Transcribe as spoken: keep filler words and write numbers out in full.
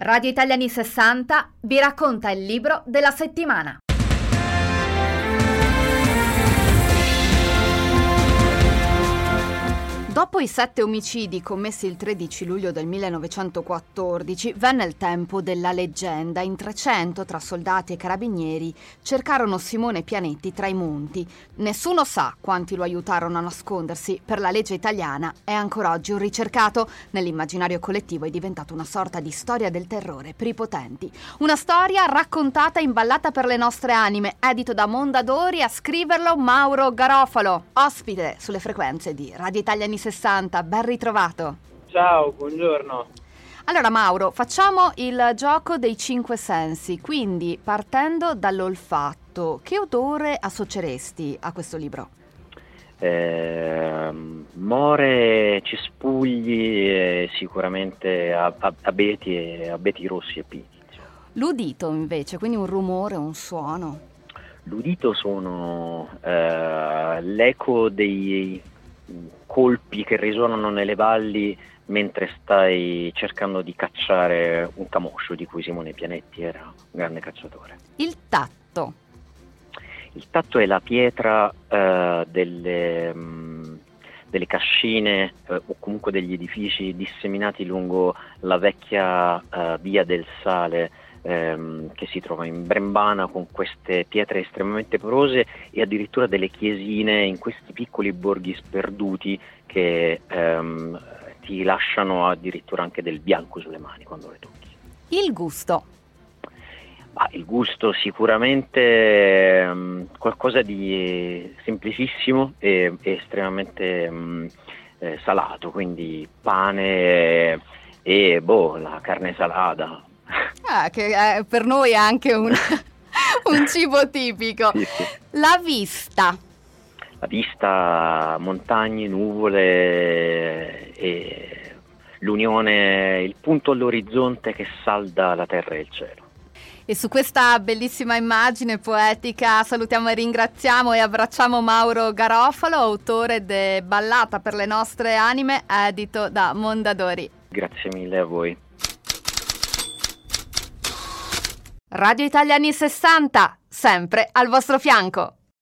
Radio Italia anni sessanta vi racconta il libro della settimana. Dopo i sette omicidi commessi il tredici luglio del millenovecentoquattordici, venne il tempo della leggenda. In trecento, tra soldati e carabinieri, cercarono Simone Pianetti tra i monti. Nessuno sa quanti lo aiutarono a nascondersi. Per la legge italiana è ancora oggi un ricercato. Nell'immaginario collettivo è diventato una sorta di storia del terrore per i potenti. Una storia raccontata e imballata per le nostre anime. Edito da Mondadori, a scriverlo Mauro Garofalo, ospite sulle frequenze di Radio Italia anni sessanta. Ben ritrovato. Ciao, buongiorno. Allora Mauro, facciamo il gioco dei cinque sensi, quindi partendo dall'olfatto, che odore associeresti a questo libro? Eh, more, cespugli e sicuramente abeti, e, abeti rossi e pini. L'udito invece, quindi un rumore, un suono? L'udito sono eh, l'eco dei colpi che risuonano nelle valli mentre stai cercando di cacciare un camoscio, di cui Simone Pianetti era un grande cacciatore. Il tatto? Il tatto è la pietra eh, delle, mh, delle cascine eh, o comunque degli edifici disseminati lungo la vecchia eh, via del Sale, ehm, che si trova in Brembana, con queste pietre estremamente porose e addirittura delle chiesine in questi piccoli borghi sperduti che ehm, ti lasciano addirittura anche del bianco sulle mani quando le tocchi. Il gusto? Ah, il gusto sicuramente um, qualcosa di semplicissimo e, e estremamente um, eh, salato, quindi pane e, e boh, la carne salata. Ah, che eh, per noi è anche un, un cibo tipico. Sì, sì. La vista? La vista, montagne, nuvole e l'unione, il punto all'orizzonte che salda la terra e il cielo. E su questa bellissima immagine poetica salutiamo e ringraziamo e abbracciamo Mauro Garofalo, autore de Ballata per le nostre anime, edito da Mondadori. Grazie mille a voi. Radio Italia anni sessanta, sempre al vostro fianco.